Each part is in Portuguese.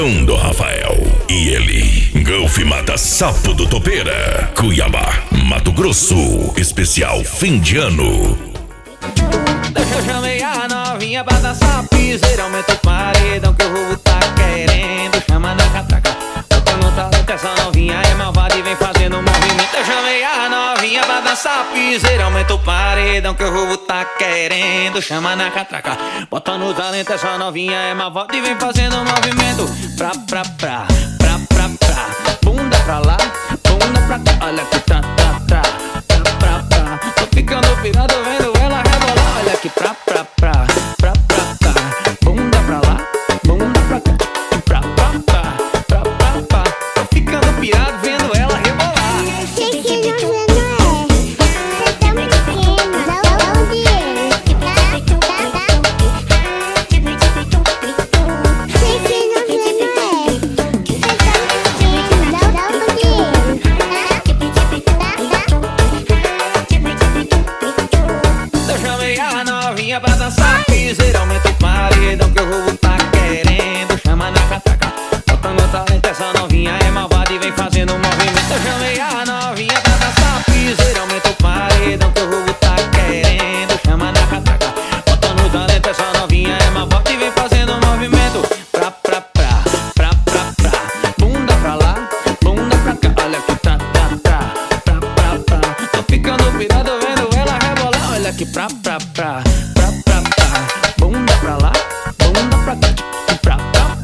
Paredão do Rafael. E ele, Golf Mata Sapo do Topeira, Cuiabá, Mato Grosso. Especial fim de ano. Eu chamei a novinha pra dançar piseira. Aumenta o paredão que o roubo tá querendo. Chama na catraca, botando talento. Essa novinha é malvada e vem fazendo movimento. Eu chamei a novinha pra dançar piseira. Aumenta o paredão que o roubo tá querendo. Chama na catraca, botando talento. Essa novinha é malvada e vem fazendo movimento. Pra. Bunda pra lá, bunda pra cá. Olha que pra. Tô ficando pirado vendo ela rebolar. Olha que pra. Bunda pra lá, bunda pra cá. Pra. Tô ficando pirado vendo ela rebolar. Sei que você não é, você tá muito pequeno, dá o dinheiro. Sei que você não é, você tá muito pequeno, dá o dinheiro. Eu chamei a novinha pra dançar piseira. Aumenta o paredão que o roubo tá querendo. Chama na catraca, botando talento. Essa novinha é malvada e vem fazendo movimento. Eu chamei a novinha pra dançar piseira. Aumenta o paredão que o roubo tá querendo. Chama na catraca, botando talento. Essa novinha é malvada e vem fazendo movimento. Pra. Bunda pra lá, bunda pra cá. Olha que pra. Tô ficando pirado vendo ela rebolar. Olha que pra. Bunda pra lá, bunda pra cá. Pra.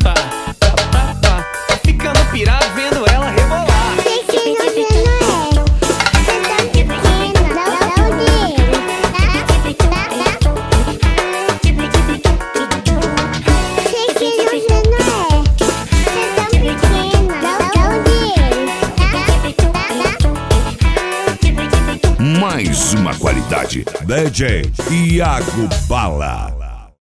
Tô ficando pirado vendo ela rebolar. Sei que você não é, você tá muito pequeno, dá o dinheiro. Sei que você não é, você tá muito pequeno, dá o dinheiro. Mais uma qualidade. DJ Iago Bala.